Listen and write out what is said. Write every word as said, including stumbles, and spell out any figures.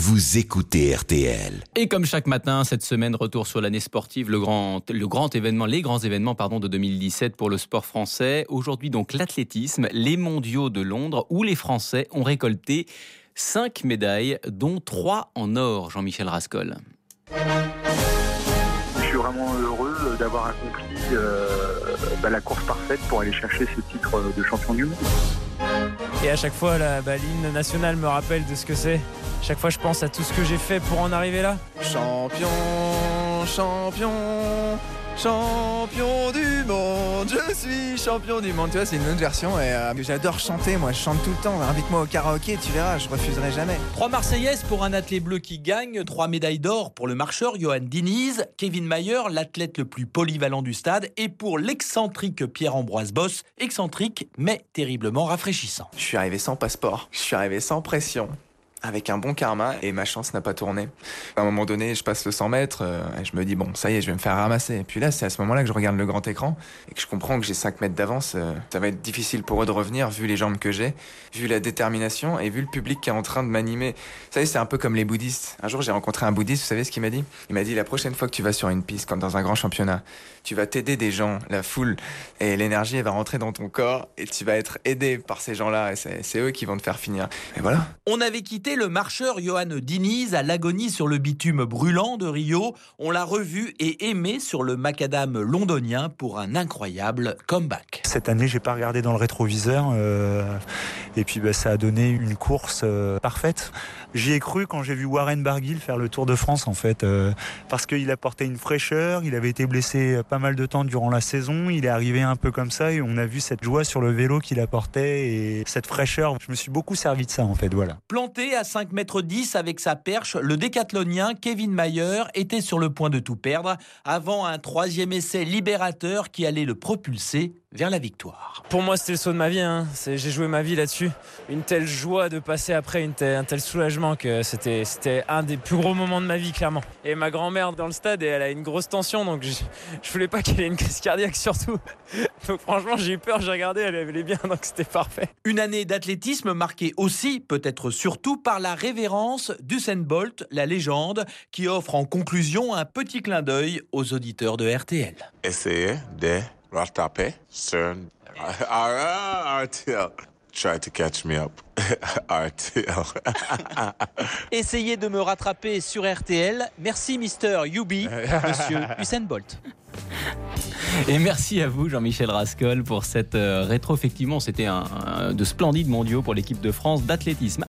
vous écoutez R T L. Et comme chaque matin, cette semaine, retour sur l'année sportive, le grand, le grand événement, les grands événements pardon, de deux mille dix-sept pour le sport français. Aujourd'hui donc l'athlétisme, les mondiaux de Londres où les Français ont récolté cinq médailles, dont trois en or, Jean-Michel Rascol. Je suis vraiment heureux d'avoir accompli euh, bah, la course parfaite pour aller chercher ce titre de champion du monde. Et à chaque fois, la bah, l'hymne national me rappelle de ce que c'est. Chaque fois, je pense à tout ce que j'ai fait pour en arriver là. Champion, champion, champion du monde, je suis champion du monde. Tu vois, c'est une autre version et euh, j'adore chanter, moi, je chante tout le temps. Invite-moi au karaoké, tu verras, je refuserai jamais. Trois Marseillaises pour un athlète bleu qui gagne, trois médailles d'or pour le marcheur Johan Diniz, Kevin Mayer, l'athlète le plus polyvalent du stade, et pour l'excentrique Pierre-Ambroise Boss, excentrique mais terriblement rafraîchissant. Je suis arrivé sans passeport, je suis arrivé sans pression, avec un bon karma, et ma chance n'a pas tourné. À un moment donné, je passe le cent mètres, euh, et je me dis, bon, ça y est, je vais me faire ramasser. Et puis là, c'est à ce moment-là que je regarde le grand écran, et que je comprends que j'ai cinq mètres d'avance. Euh, ça va être difficile pour eux de revenir, vu les jambes que j'ai, vu la détermination, et vu le public qui est en train de m'animer. Vous savez, c'est un peu comme les bouddhistes. Un jour, j'ai rencontré un bouddhiste, vous savez ce qu'il m'a dit ? Il m'a dit, la prochaine fois que tu vas sur une piste, comme dans un grand championnat, tu vas t'aider des gens, la foule, et l'énergie, elle va rentrer dans ton corps, et tu vas être aidé par ces gens-là, et c'est, c'est eux qui vont te faire finir. Et voilà. On avait quitté le marcheur Johan Diniz à l'agonie sur le bitume brûlant de Rio. On l'a revu et aimé sur le macadam londonien pour un incroyable comeback. Cette année, j'ai pas regardé dans le rétroviseur euh, et puis bah, ça a donné une course euh, parfaite. J'y ai cru quand j'ai vu Warren Barguil faire le Tour de France en fait, euh, parce qu'il apportait une fraîcheur. Il avait été blessé pas mal de temps durant la saison. Il est arrivé un peu comme ça et on a vu cette joie sur le vélo qu'il apportait et cette fraîcheur. Je me suis beaucoup servi de ça en fait, voilà. Planté à cinq mètres dix avec sa perche, le décathlonien Kevin Mayer était sur le point de tout perdre avant un troisième essai libérateur qui allait le propulser vers la victoire. Pour moi, c'était le saut de ma vie. Hein. C'est, j'ai joué ma vie là-dessus. Une telle joie de passer après, une telle, un tel soulagement que c'était, c'était un des plus gros moments de ma vie, clairement. Et ma grand-mère dans le stade, et elle a une grosse tension, donc je, je voulais pas qu'elle ait une crise cardiaque surtout. Donc franchement, j'ai eu peur, j'ai regardé, elle allait bien, donc c'était parfait. Une année d'athlétisme marquée aussi, peut-être surtout, par la révérence d'Usain Bolt, la légende, qui offre en conclusion un petit clin d'œil aux auditeurs de R T L. Essayez de rattraper sur R T L. Try to catch me up. R T L. Essayez de me rattraper sur R T L. Merci Mister Yubi, Monsieur Usain Bolt. Et merci à vous Jean-Michel Rascol pour cette euh, rétro. Effectivement, c'était un, un, de splendides mondiaux pour l'équipe de France d'athlétisme.